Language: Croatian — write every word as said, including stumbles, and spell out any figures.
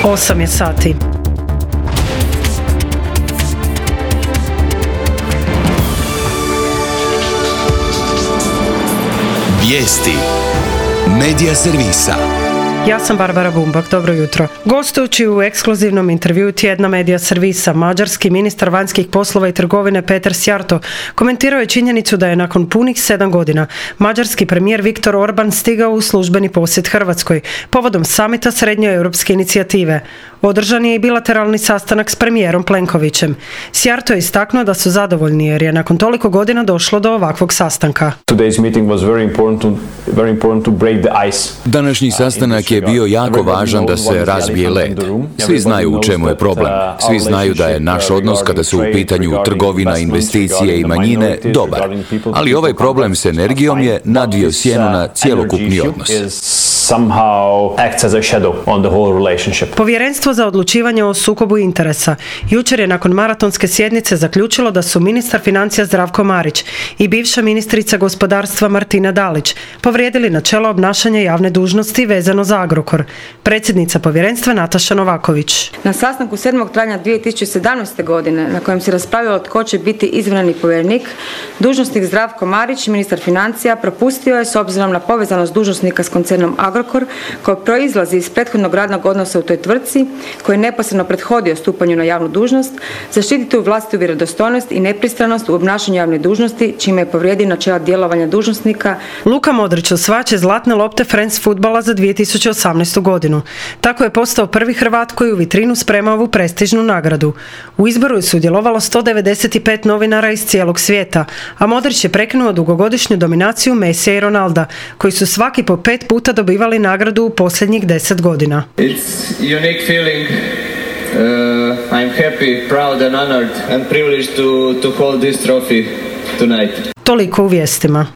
osam je sati. Vijesti Medija servisa. Ja sam Barbara Bumbak, dobro jutro. Gostujući u ekskluzivnom intervjuu tjedna Medija servisa, mađarski ministar vanjskih poslova i trgovine Peter Szijjártó komentirao je činjenicu da je nakon punih sedam godina mađarski premijer Viktor Orban stigao u službeni posjet Hrvatskoj povodom samita Srednjoeuropske inicijative. Održan je i bilateralni sastanak s premijerom Plenkovićem. Szijjártó je istaknuo da su zadovoljni jer je nakon toliko godina došlo do ovakvog sastanka. Današnji sastanak je bio jako važan da se razbije led. Svi znaju u čemu je problem. Svi znaju da je naš odnos kada su u pitanju trgovina, investicije i manjine dobar. Ali ovaj problem s energijom je nadvio sjenu na cjelokupni odnos. Povjerenstvo za odlučivanje o sukobu interesa jučer je nakon maratonske sjednice zaključilo da su ministar financija Zdravko Marić i bivša ministrica gospodarstva Martina Dalić povrijedili načelo obnašanja javne dužnosti vezano za Agrokor. Predsjednica povjerenstva Nataša Novaković. Na sastanku sedmog travnja dvije tisuće sedamnaeste. godine na kojem se raspravljalo tko će biti izabrani povjerenik, dužnosnik Zdravko Marić, ministar financija, propustio je s obzirom na povezanost dužnosnika s koncernom Agrokor koji proizlazi iz prethodnog radnog odnosa u toj tvrtci koji je neposredno prethodio stupanju na javnu dužnost, zaštititi vlastitu vjerodostojnost i nepristranost u obnašanju javne dužnosti, čime je povrijedio načela djelovanja dužnosnika. Luka Modrić osvajač zlatne lopte Friends fudbala za dvije tisuće osamnaestu. godinu. Tako je postao prvi Hrvat koji u vitrinu sprema ovu prestižnu nagradu. U izboru je sudjelovalo sto devedeset pet novinara iz cijelog svijeta, a Modrić je prekinuo dugogodišnju dominaciju Mesija i Ronalda, koji su svaki po pet puta dobivali nagradu u posljednjih deset godina. It's unique feeling. Uh, I'm happy, proud and honored and privileged to, to hold this trophy tonight. Toliko u vijestima.